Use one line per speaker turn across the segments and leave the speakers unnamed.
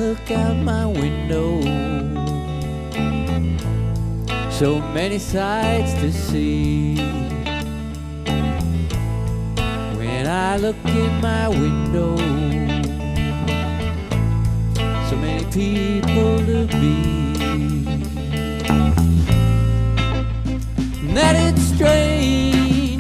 look out my window, so many sights to see. When I look in my window, so many people to be. That it's strange,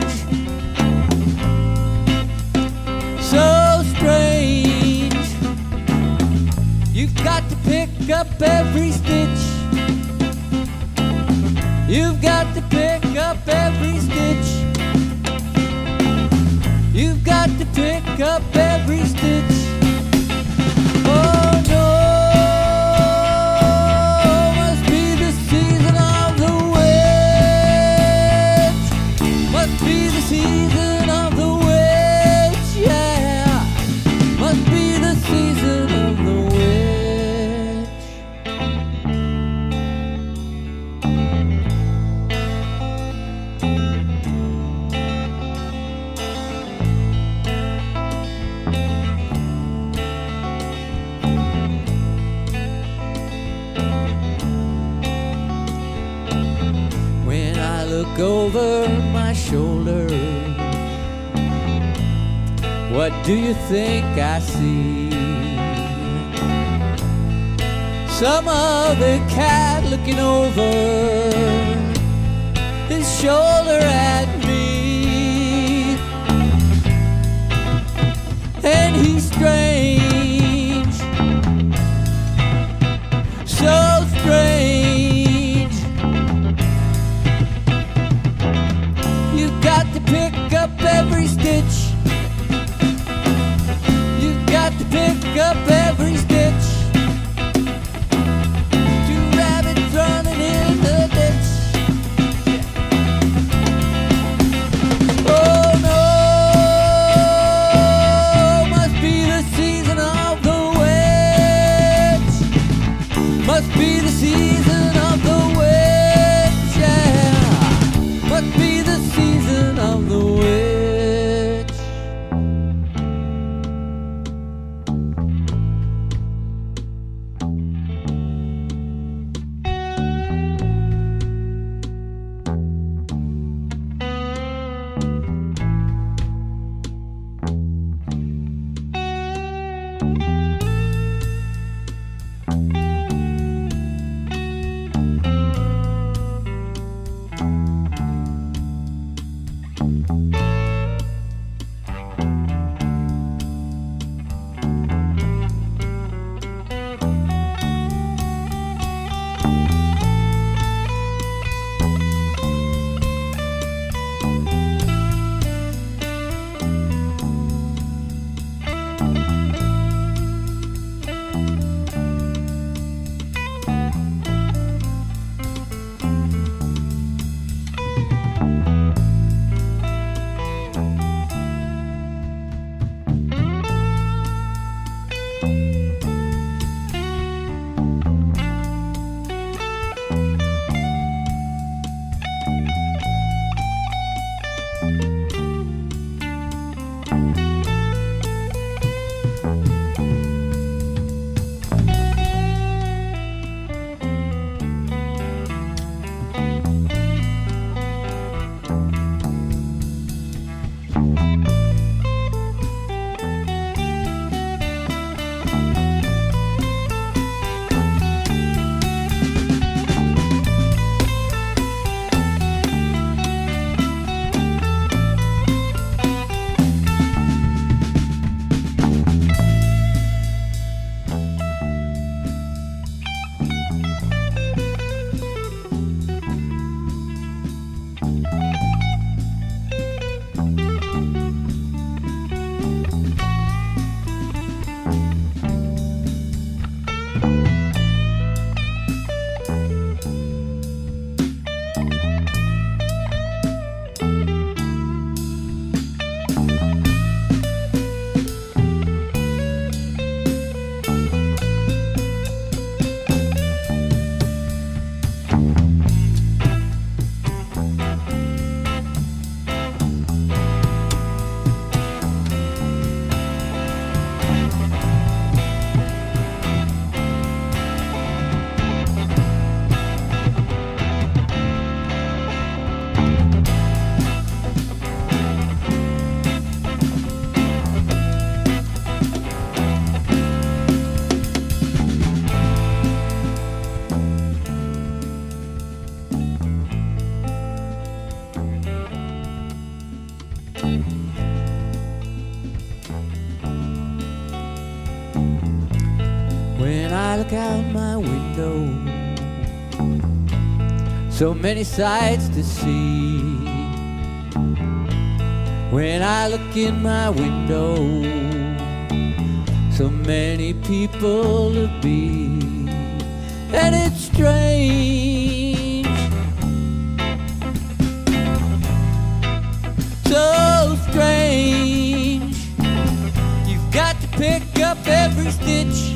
so strange. You've got to pick up every stitch. You've got to pick up every stitch. You've got to pick up every stitch. Oh no, must be the season of the witch. Must be the season of the witch, yeah. Must be the season of the witch. When I look over my shoulder, what do you think I see? Some other cat looking over his shoulder at me. And he's strange, so strange. You've got to pick up every stitch. You've got to pick up every stitch. Two rabbits running in the ditch. Oh no, must be the season of the witch. Must be the season of the witch, yeah. Must be the season of the witch. When I look out my window, so many sights to see. When I look in my window, so many people to be. And it's strange, so strange. You've got to pick up every stitch.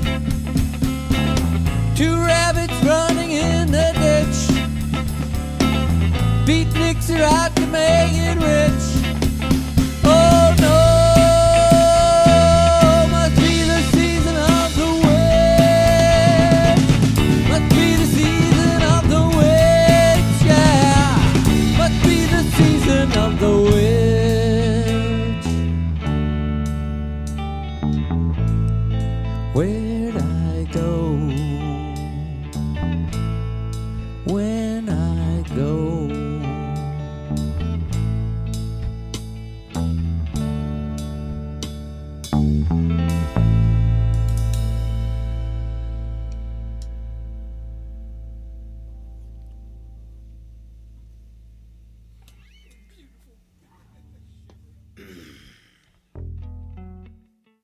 Two rabbits running in the ditch. Beatniks are out to make it rich.